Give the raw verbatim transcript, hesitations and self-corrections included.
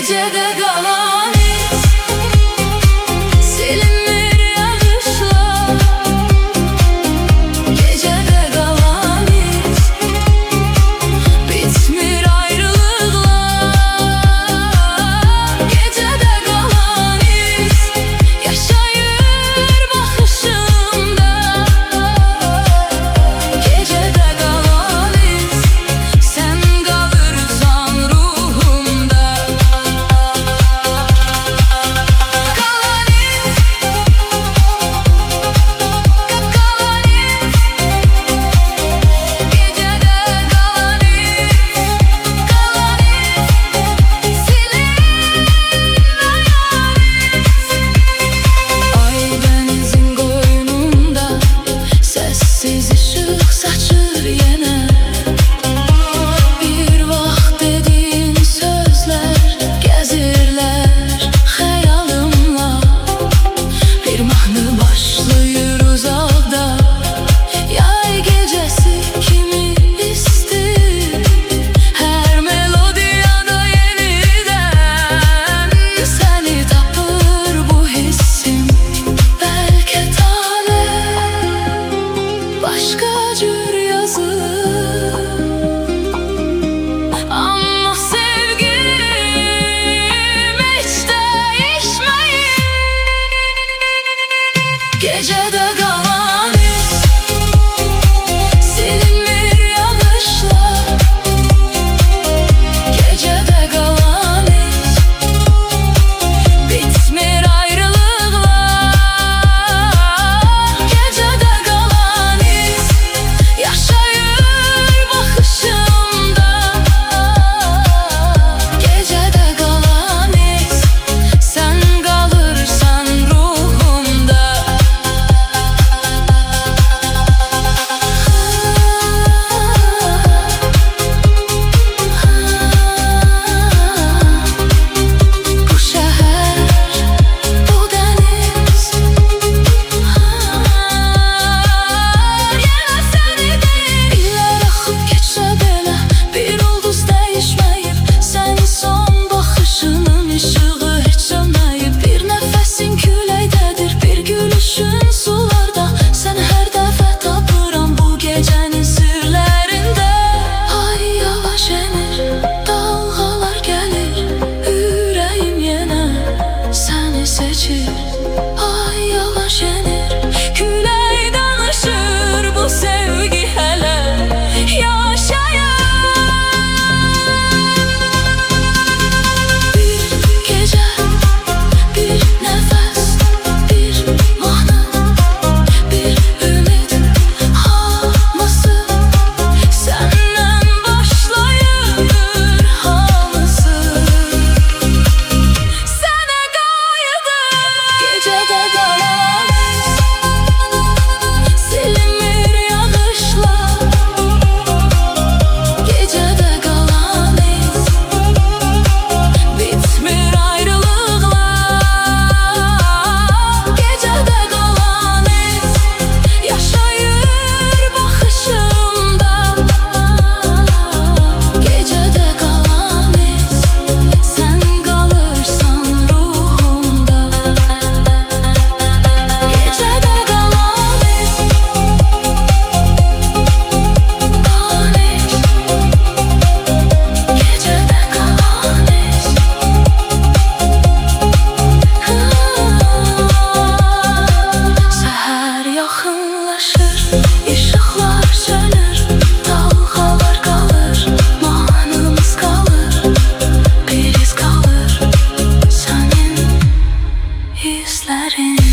Gecede kalan iz silinmir yağışla. Gecede kalan iz bitmir ayrılıklar. Gecede kalan iz yaşayır bakışımda. Gecede kalan iz sen kalırsan ruhumda. Kalan iz, kalan iz. Gecede kalan iz, kalan iz. Silinmeyen iz. Ay denizin koynunda sessiz ışık saçır yine. Bir vaxt dediğin sözler gezirler hayalımla. Bir mahnı başlayır uzakda, yay gecesi kimi istir. Her melodiyada yeniden seni tapır bu hissim. Belki talep başka cür yazır, ama sevgim hiç değişmeyir. Gecede kalan iz silinmir yağışla. Gecede kalan iz bitmir ayrılıklar. Gecede kalan iz yaşayır bakışımda. Gecede kalan iz sen kalırsan ruhumda. Bu şehir, bu deniz, yine seni değil. İllər axıb keçsə belə bir ulduz dəyişməyib. Sənin son baxışının işığı heç sönməyib. Bir nəfəsin küləkdədir, bir gülüşün sularda. Səni hər dəfə tapıram bu gecənin sirlərində. Ay yavaş enir, dalğalar gəlir, ürəyim yenə səni seçir. Ay yavaş enir, külək danışır, bu sevgi hələ yaşayır. Bir gecə, bir nəfəs, bir mahnı, bir ümid, hamısı səndən başlayır hamısı. Sənə qayıdır. Gecede kalan iz silinmir yağışla. Gecede kalan iz bitmir ayrılıklar. Gecede kalan iz yaşayır bakışımda. Gecede kalan iz sen kalırsan ruhumda. Gecede kalan iz, kalan iz. Gecede kalan iz. Səhər yaxınlaşır, işıqlar sönür, dalğalar qalır, mahnımız qalır, bir iz qalır sənin hisslərin.